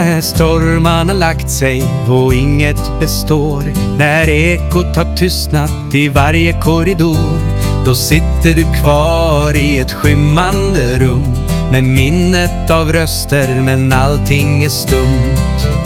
När stormarna lagt sig och inget består, när ekot har tystnat i varje korridor, då sitter du kvar i ett skymmande rum med minnet av röster, men allting är stumt.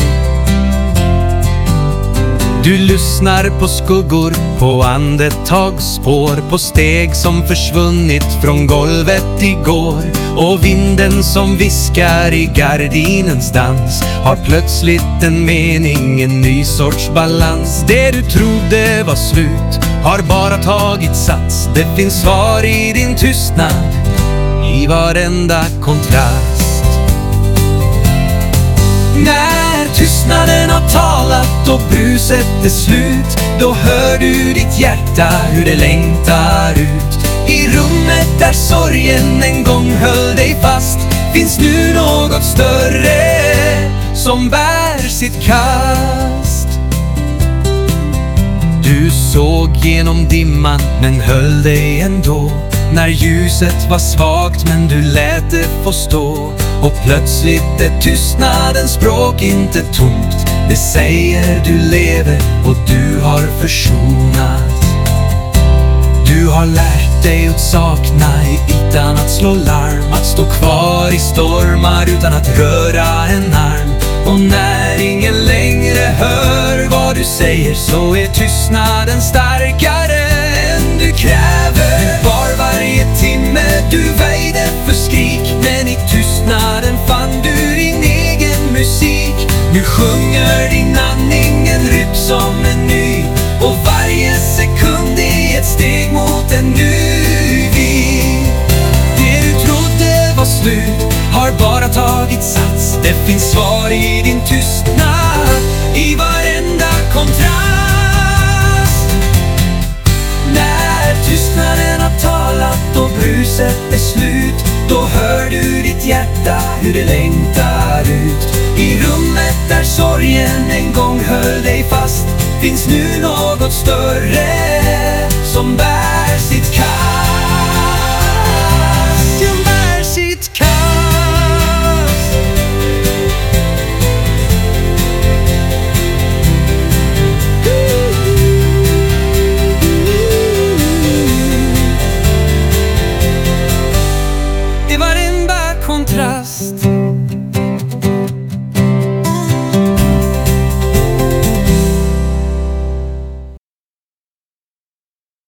Du lyssnar på skuggor, på andetagsspår, på steg som försvunnit från golvet igår. Och vinden som viskar i gardinens dans har plötsligt en mening, en ny sorts balans. Det du trodde var slut har bara tagit sats. Det finns svar i din tystnad, i varenda kontrast. När tystnaden har talat och bruset är slut, då hör du ditt hjärta hur det längtar ut. I rummet där sorgen en gång höll dig fast finns nu något större som bär sitt kast. Du såg genom dimman men höll dig ändå, när ljuset var svagt men du lät det få stå. Och plötsligt är tystnadens språk inte tomt. Det säger du lever och du har försonat. Du har lärt dig att sakna utan att slå larm, att stå kvar i stormar utan att röra en arm. Och när ingen längre hör vad du säger, så är tystnaden starkare än du kräver. Du var varje timme du väjde för skrik, men i tystnaden fann du din egen musik. Nu sjunger din andning en rytm som en ny, och varje sekund är ett steg mot en ny vid. Det du trodde var slut har bara tagit sats. Det finns svar i din tystnad, i varenda kontrast. När tystnaden har talat och bruset är slut, då hör du ditt hjärta hur det längtar ut. I rummet där sorgen en gång höll dig fast finns nu något större